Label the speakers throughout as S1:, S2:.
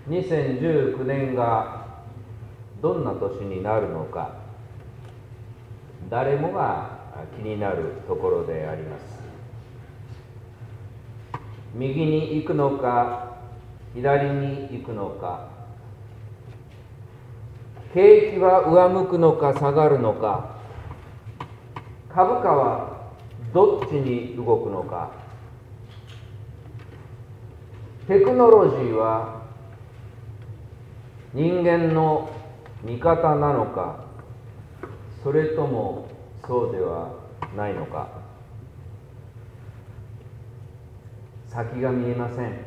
S1: 2019年がどんな年になるのか、誰もが気になるところであります。右に行くのか、左に行くのか、景気は上向くのか下がるのか、株価はどっちに動くのか、テクノロジーは人間の味方なのか、それともそうではないのか、先が見えません。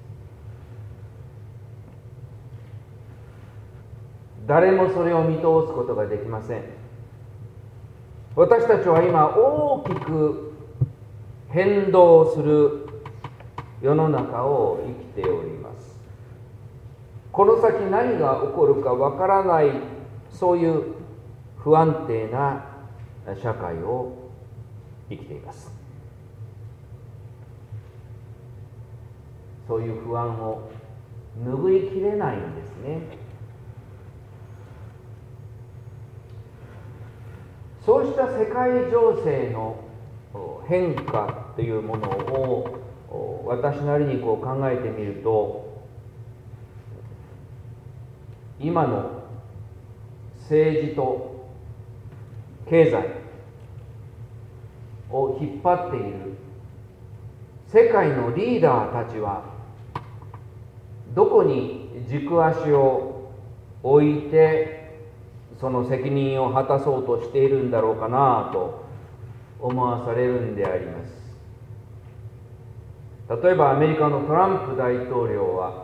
S1: 誰もそれを見通すことができません。私たちは今大きく変動する世の中を生きております。この先何が起こるかわからない、そういう不安定な社会を生きています。そういう不安を拭いきれないんですね。そうした世界情勢の変化というものを私なりに考えてみると、今の政治と経済を引っ張っている世界のリーダーたちはどこに軸足を置いてその責任を果たそうとしているんだろうかなと思わされるんであります。例えばアメリカのトランプ大統領は、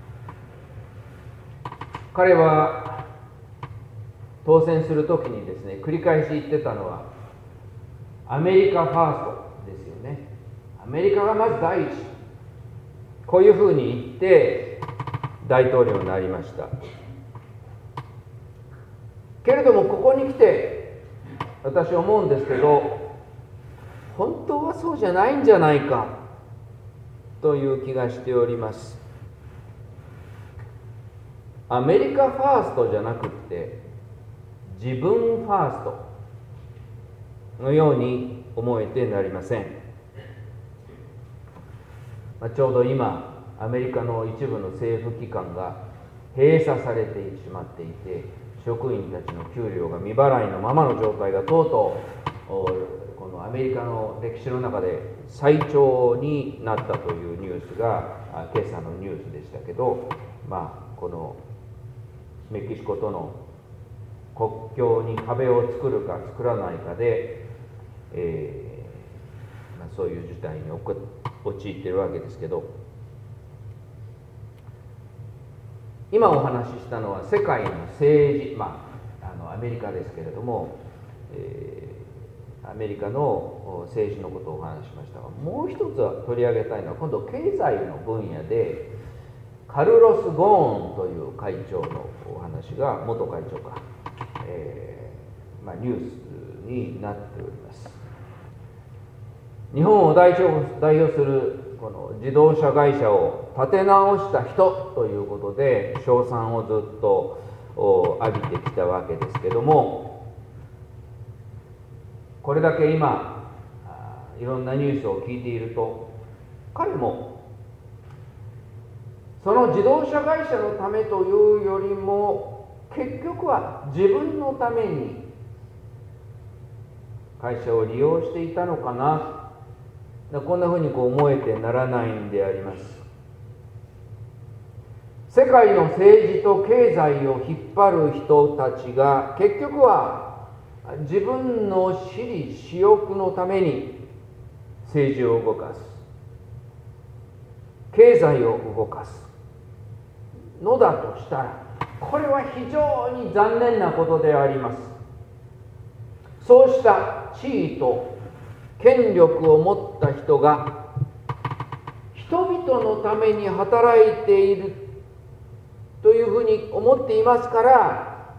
S1: 彼は当選するときにですね、繰り返し言ってたのはアメリカファーストですよね。アメリカがまず第一、こういうふうに言って大統領になりました。けれどもここに来て私は思うんですけど、本当はそうじゃないんじゃないかという気がしております。アメリカファーストじゃなくって自分ファーストのように思えてなりません。ちょうど今アメリカの一部の政府機関が閉鎖されてしまっていて、職員たちの給料が未払いのままの状態がとうとうこのアメリカの歴史の中で最長になったというニュースが今朝のニュースでしたけど、このメキシコとの国境に壁を作るか作らないかで、そういう事態に陥っているわけですけど、今お話ししたのは世界の政治、アメリカですけれども、アメリカの政治のことをお話ししましたが、もう一つは取り上げたいのは今度経済の分野でカルロス・ゴーンという会長のお話が、元会長か、ニュースになっております。日本を代表するこの自動車会社を立て直した人ということで称賛をずっと浴びてきたわけですけども、これだけ今いろんなニュースを聞いていると、彼もその自動車会社のためというよりも結局は自分のために会社を利用していたのかな、こんなふうに思えてならないんであります。世界の政治と経済を引っ張る人たちが結局は自分の私利私欲のために政治を動かす、経済を動かすのだとしたら、これは非常に残念なことであります。そうした地位と権力を持った人が人々のために働いているというふうに思っていますから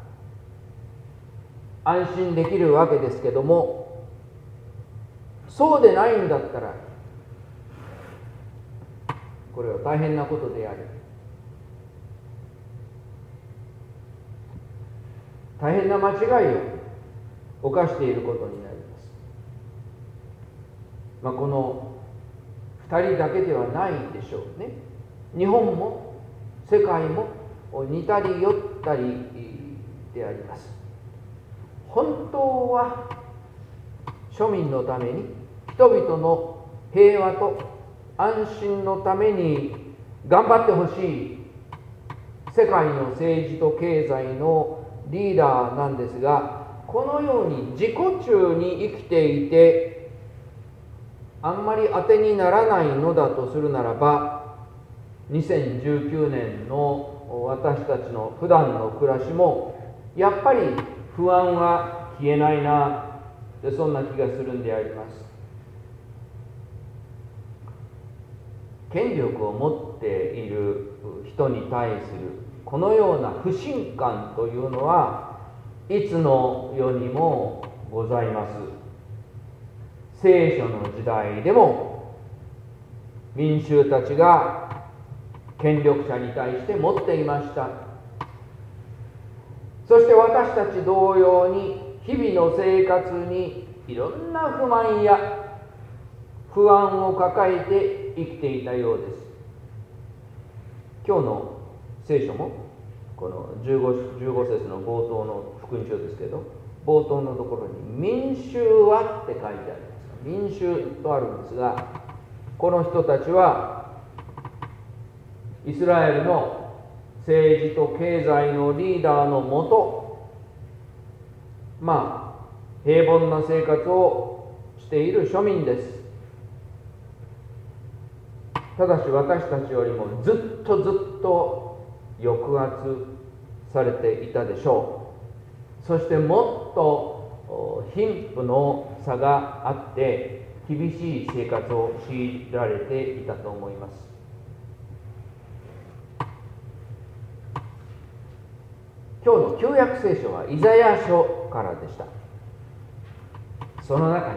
S1: 安心できるわけですけども、そうでないんだったらこれは大変なことであり、 大変な間違いを犯していることになります。この2人だけではないでしょうね。日本も世界も似たり寄ったりであります。本当は庶民のために、人々の平和と安心のために頑張ってほしい世界の政治と経済のリーダーなんですが、このように自己中に生きていてあんまり当てにならないのだとするならば、2019年の私たちの普段の暮らしもやっぱり不安は消えないな、そんな気がするんであります。権力を持っている人に対するこのような不信感というのはいつの世にもございます。聖書の時代でも民衆たちが権力者に対して持っていました。そして私たち同様に日々の生活にいろんな不満や不安を抱えて生きていたようです。今日の聖書もこの 15節の冒頭の福音書ですけど、冒頭のところに民衆はって書いてあります。民衆とあるんですが、この人たちはイスラエルの政治と経済のリーダーのもと、平凡な生活をしている庶民です。ただし私たちよりもずっと抑圧されていたでしょう。そしてもっと貧富の差があって厳しい生活を強いられていたと思います。今日の旧約聖書はイザヤ書からでした。その中に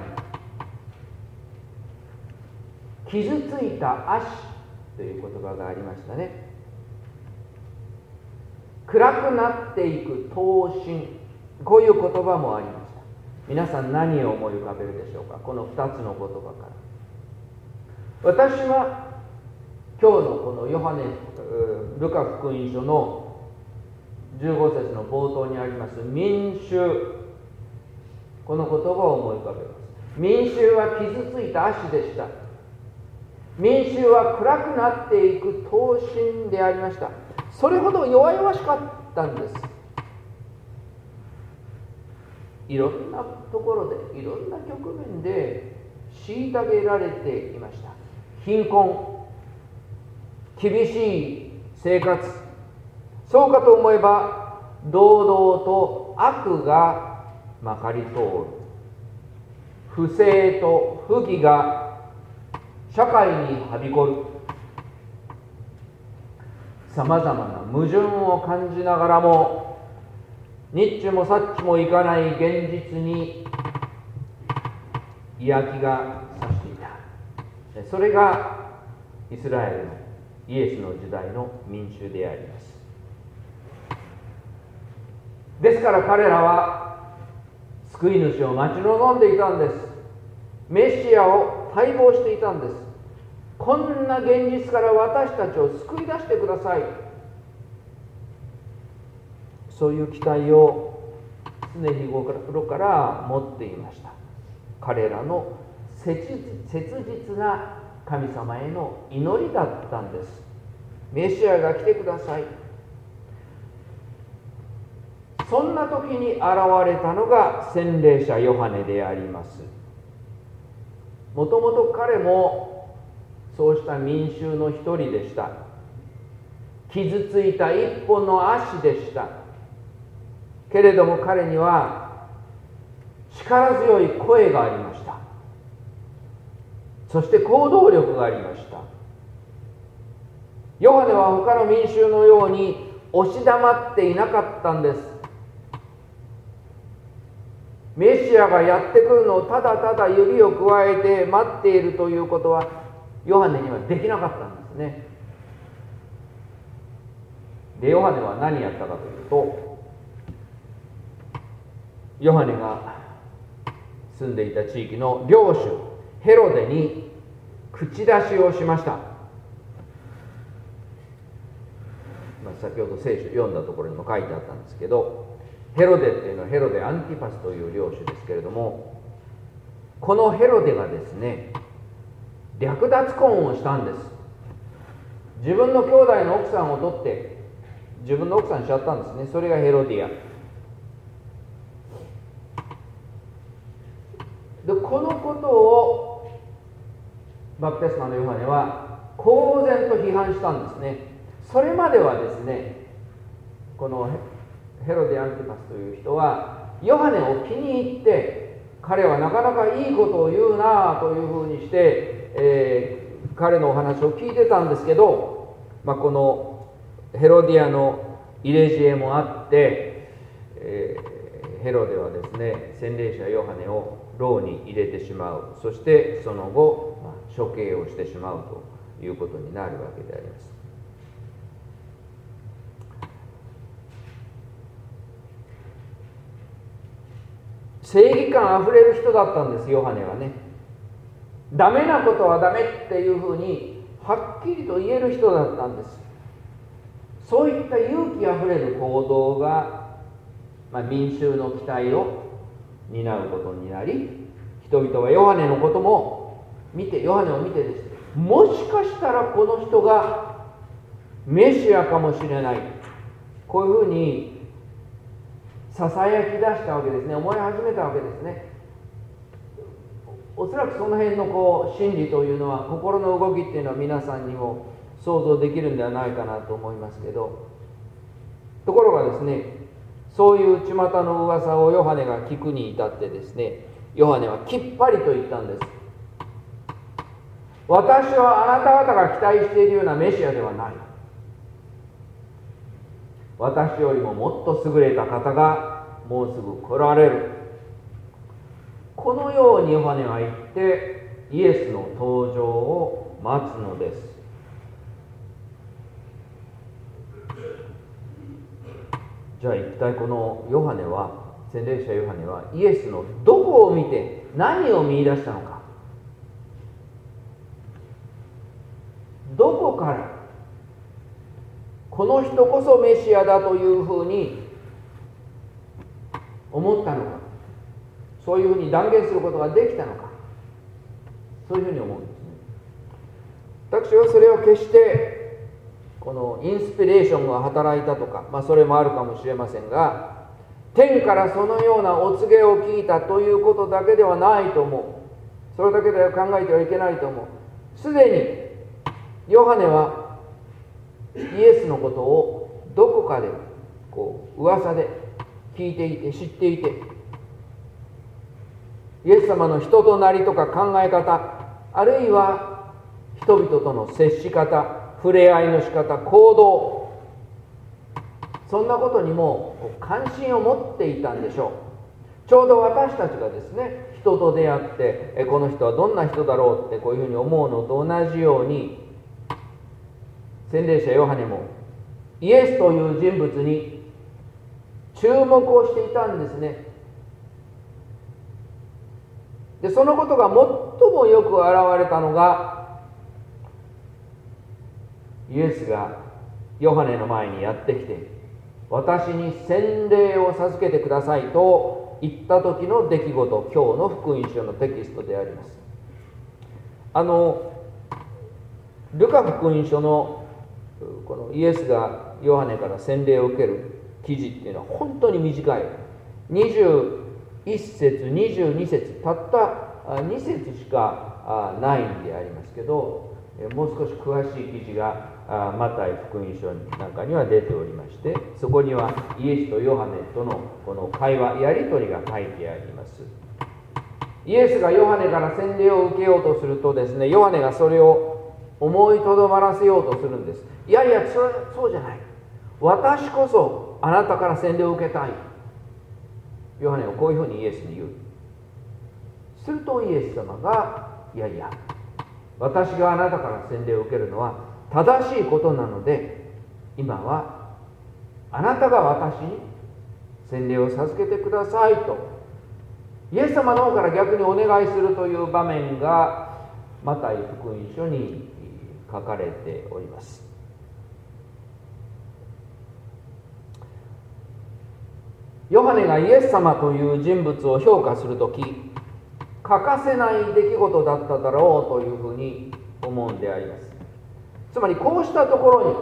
S1: 傷ついた足という言葉がありましたね。暗くなっていく刀身、こういう言葉もありました。皆さん何を思い浮かべるでしょうか。この2つの言葉から。私は今日のこのルカ福音書の15節の冒頭にあります民衆、この言葉を思い浮かべます。民衆は傷ついた足でした。民衆は暗くなっていく刀身でありました。それほど弱々しかったんです。いろんなところで、いろんな局面で虐げられていました。貧困、厳しい生活、そうかと思えば堂々と悪がまかり通る。不正と不義が社会にはびこる。さまざまな矛盾を感じながらも、にっちもさっちもいかない現実に嫌気がさしていた。それがイスラエルのイエスの時代の民衆であります。ですから彼らは救い主を待ち望んでいたんです。メシアを待望していたんです。こんな現実から私たちを救い出してください。そういう期待を常日頃から持っていました。彼らの切実な神様への祈りだったんです。メシアが来てください。そんな時に現れたのが洗礼者ヨハネであります。もともと彼もそうした民衆の一人でした。傷ついた一本の足でした。けれども彼には力強い声がありました。そして行動力がありました。ヨハネは他の民衆のように押し黙っていなかったんです。メシアがやってくるのをただただ指をくわえて待っているということはヨハネにはできなかったんですね。で、ヨハネは何やったかというと、 ヨハネが住んでいた地域の領主ヘロデに口出しをしました。先ほど聖書読んだところにも書いてあったんですけど、ヘロデっていうのはヘロデ・アンティパスという領主ですけれども、このヘロデがですね、略奪婚をしたんです。自分の兄弟の奥さんを取って自分の奥さんにしちゃったんですね。それがヘロディアで、このことをバプテスマのヨハネは公然と批判したんですね。それまではですね、このヘロデ・アンティパスという人はヨハネを気に入って、彼はなかなかいいことを言うなというふうにして、彼のお話を聞いてたんですけど、このヘロディアの入れ知恵もあって、ヘロデはですね、洗礼者ヨハネを牢に入れてしまう。そしてその後、処刑をしてしまうということになるわけであります。正義感あふれる人だったんです、ヨハネはね。ダメなことはダメっていうふうにはっきりと言える人だったんです。そういった勇気あふれる行動が、民衆の期待を担うことになり、人々はヨハネのことも見て、ヨハネを見てですね、もしかしたらこの人がメシアかもしれない、こういうふうにささやき出したわけですね。思い始めたわけですね。おそらくその辺の心理というのは、心の動きっていうのは皆さんにも想像できるんではないかなと思いますけど、ところがですね、そういう巷の噂をヨハネが聞くに至ってですね、ヨハネはきっぱりと言ったんです。私はあなた方が期待しているようなメシアではない。私よりももっと優れた方がもうすぐ来られる。このようにヨハネは言ってイエスの登場を待つのです。じゃあ一体このヨハネは、洗礼者ヨハネはイエスのどこを見て何を見出したのか、どこからこの人こそメシアだというふうに思ったのか、そういうふうに断言することができたのか、そういうふうに思うんですね。私はそれは決してこのインスピレーションが働いたとか、それもあるかもしれませんが、天からそのようなお告げを聞いたということだけではないと思う。それだけでは考えてはいけないと思う。すでにヨハネはイエスのことをどこかで噂で聞いていて、知っていて、イエス様の人となりとか考え方、あるいは人々との接し方、触れ合いの仕方、行動、そんなことにも関心を持っていたんでしょう。ちょうど私たちがですね、人と出会ってこの人はどんな人だろうってこういうふうに思うのと同じように、洗礼者ヨハネもイエスという人物に注目をしていたんですね。で、そのことが最もよく現れたのが、イエスがヨハネの前にやってきて、私に洗礼を授けてくださいと言った時の出来事、今日の福音書のテキストであります。ルカ福音書のこのイエスがヨハネから洗礼を受ける記事っていうのは本当に短い。21節22節たった2節しかないんでありますけど、もう少し詳しい記事がマタイ福音書なんかには出ておりまして、そこにはイエスとヨハネとのこの会話、やり取りが書いてあります。イエスがヨハネから洗礼を受けようとするとですね、ヨハネがそれを思いとどまらせようとするんです。いやいや、そうじゃない、私こそあなたから洗礼を受けたい。ヨハネはこういうふうにイエスに言う。するとイエス様が、いやいや、私があなたから洗礼を受けるのは正しいことなので、今はあなたが私に洗礼を授けてくださいとイエス様の方から逆にお願いするという場面がマタイ福音書に書かれております。ヨハネがイエス様という人物を評価するとき、欠かせない出来事だっただろうというふうに思うんであります。つまりこうしたところに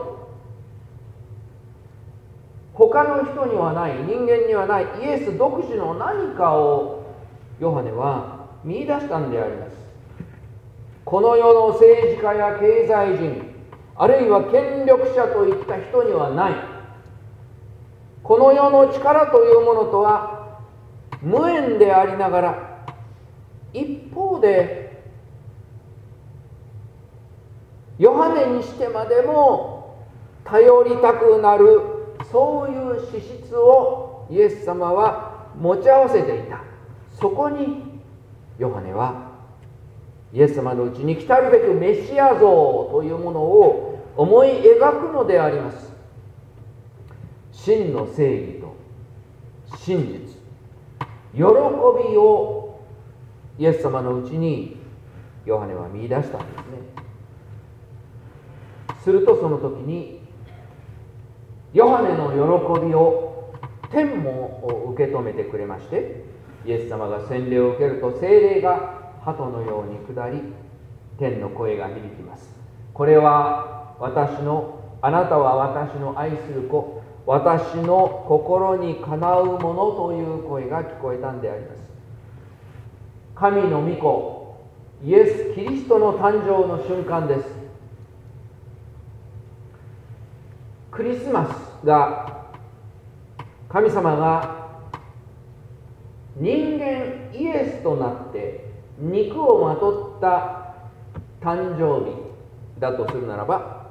S1: 他の人にはない、人間にはないイエス独自の何かをヨハネは見出したんであります。この世の政治家や経済人、あるいは権力者といった人にはない、この世の力というものとは無縁でありながら、一方でヨハネにしてまでも頼りたくなる、そういう資質をイエス様は持ち合わせていた。そこにヨハネはイエス様のうちに来たるべくメシア像というものを思い描くのであります。真の正義と真実、喜びをイエス様のうちにヨハネは見出したんですね。するとその時にヨハネの喜びを天も受け止めてくれまして、イエス様が洗礼を受けると聖霊が鳩のように下り、天の声が響きます。これはあなたは私の愛する子、私の心にかなうものという声が聞こえたんであります。神の御子イエス・キリストの誕生の瞬間です。クリスマスが、神様が人間イエスとなって肉をまとった誕生日だとするならば、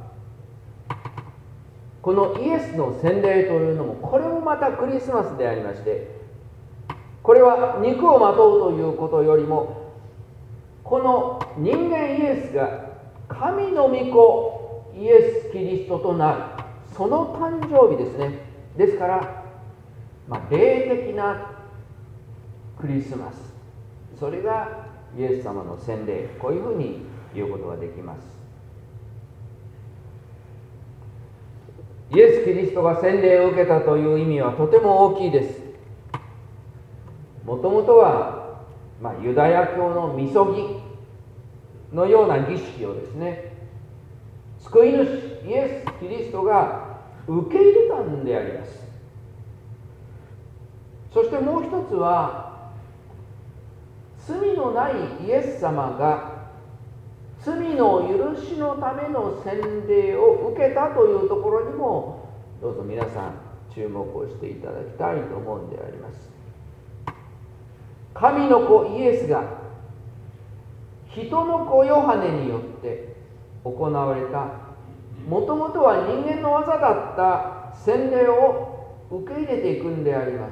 S1: このイエスの洗礼というのも、これもまたクリスマスでありまして、これは肉をまとうということよりも、この人間イエスが神の御子イエス・キリストとなる、その誕生日ですね。ですから、霊的なクリスマス、それがイエス様の洗礼、こういうふうに言うことができます。イエス・キリストが洗礼を受けたという意味はとても大きいです。もともとは、ユダヤ教のみそぎのような儀式をですね、救い主イエス・キリストが受け入れたんであります。そしてもう一つは、罪のないイエス様が罪の許しのための洗礼を受けたというところにも、どうぞ皆さん注目をしていただきたいと思うんであります。神の子イエスが人の子ヨハネによって行われた、もともとは人間の技だった洗礼を受け入れていくんであります。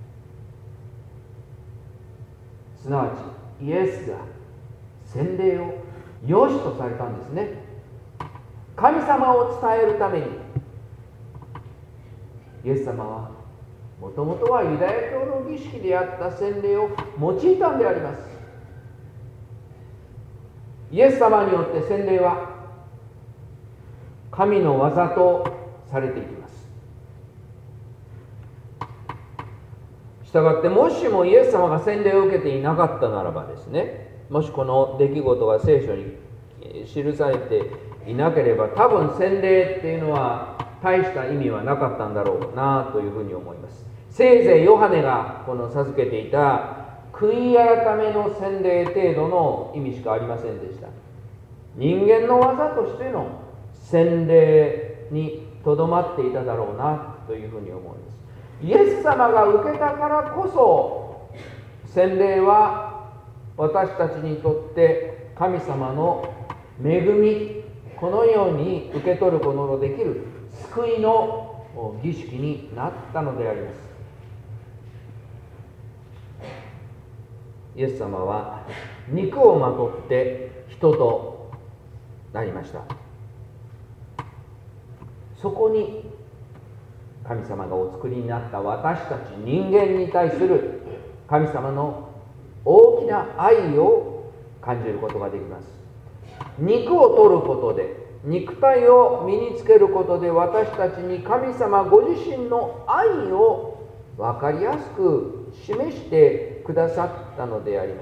S1: すなわちイエスが洗礼を良しとされたんですね。神様を伝えるために、イエス様はもともとはユダヤ教の儀式であった洗礼を用いたんであります。イエス様によって洗礼は神の技とされていきます。したがって、もしもイエス様が洗礼を受けていなかったならばですね、もしこの出来事が聖書に記されていなければ、多分洗礼っていうのは大した意味はなかったんだろうなというふうに思います。せいぜいヨハネがこの授けていた悔い改めの洗礼程度の意味しかありませんでした。人間の技としての洗礼にとどまっていただろうなというふうに思います。イエス様が受けたからこそ、洗礼は私たちにとって神様の恵み、このように受け取ることのできる救いの儀式になったのであります。イエス様は肉をまとって人となりました。そこに神様がお作りになった私たち人間に対する神様の大きな愛を感じることができます。肉を取ることで、肉体を身につけることで、私たちに神様ご自身の愛を分かりやすく示してくださったのであります。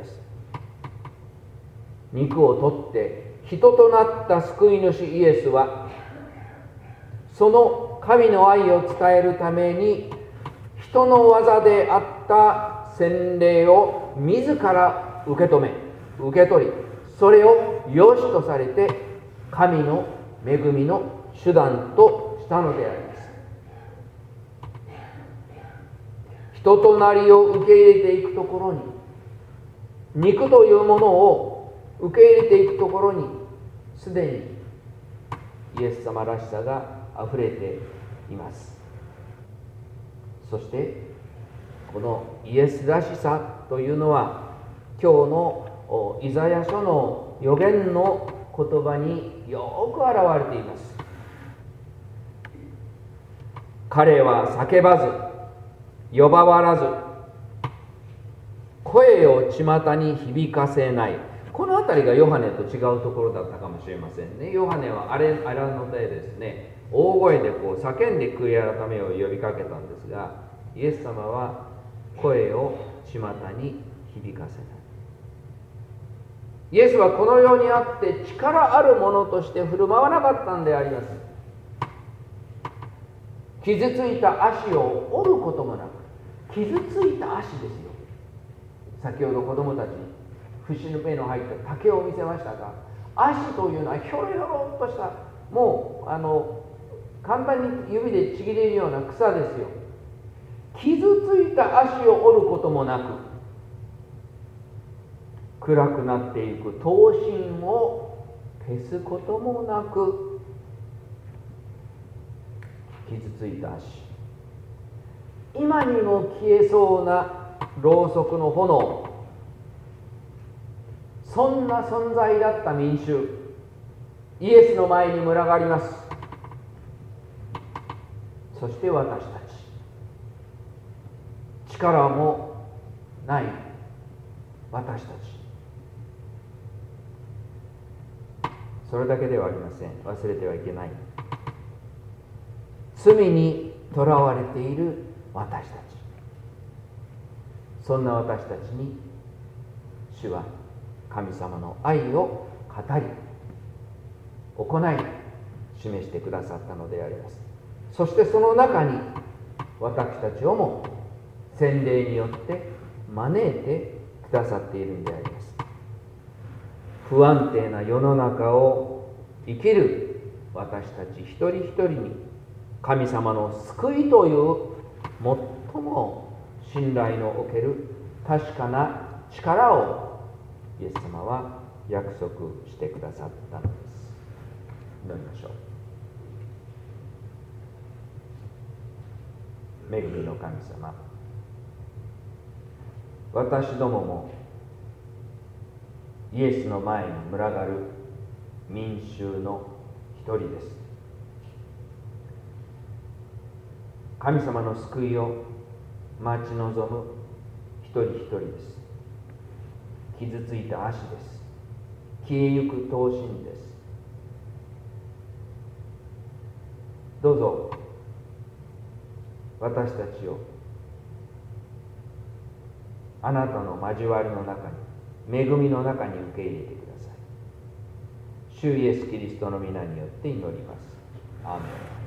S1: 肉を取って人となった救い主イエスは、その神の愛を伝えるために人の技であった洗礼を自ら受け止め、受け取り、それを良しとされて神の恵みの手段としたのであります。人となりを受け入れていくところに、肉というものを受け入れていくところに、すでにイエス様らしさがあふれています。そしてこのイエスらしさというのは、今日のイザヤ書の預言の言葉によく表れています。彼は叫ばず、呼ばわらず、声を巷に響かせない。この辺りがヨハネと違うところだったかもしれませんね。ヨハネはあれのでですね、大声で叫んで悔い改めを呼びかけたんですが、イエス様は声を巷に響かせない。イエスはこの世にあって力あるものとして振る舞わなかったんであります。傷ついた足を折ることもなく、傷ついた足ですよ。先ほど子供たちに節の目の入った竹を見せましたが、足というのはひょろひょろっとした、もう簡単に指でちぎれるような草ですよ。傷ついた足を折ることもなく、暗くなっていく刀身を消すこともなく、傷ついた足、今にも消えそうなろうそくの炎、そんな存在だった民衆、イエスの前に群がります。そして私たち、力もない私たち、それだけではありません。忘れてはいけない。罪にとらわれている私たち、そんな私たちに主は神様の愛を語り、行い、示してくださったのであります。そしてその中に私たちをも洗礼によって招いてくださっているんであります。不安定な世の中を生きる私たち一人一人に、神様の救いという最も信頼のおける確かな力をイエス様は約束してくださったのです。祈りましょう。恵みの神様、私どももイエスの前に群がる民衆の一人です。神様の救いを待ち望む一人一人です。傷ついた足です。消えゆく刀身です。どうぞ私たちをあなたの交わりの中に、恵みの中に受け入れてください。主イエスキリストの皆によって祈ります。アーメン。